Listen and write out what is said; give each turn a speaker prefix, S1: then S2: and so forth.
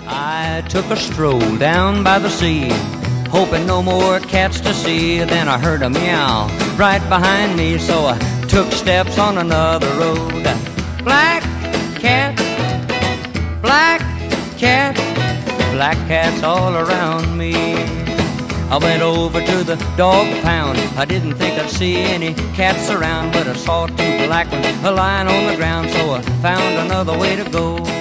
S1: I took a stroll down by the sea, hoping no more cats to see. Then I heard a meow right behind me, so I took steps on another road. Black cat, black cat, black cats all around me. I went over to the dog pound. I didn't think I'd see any cats around, but I saw two black ones lying on the ground, so I found another way to go.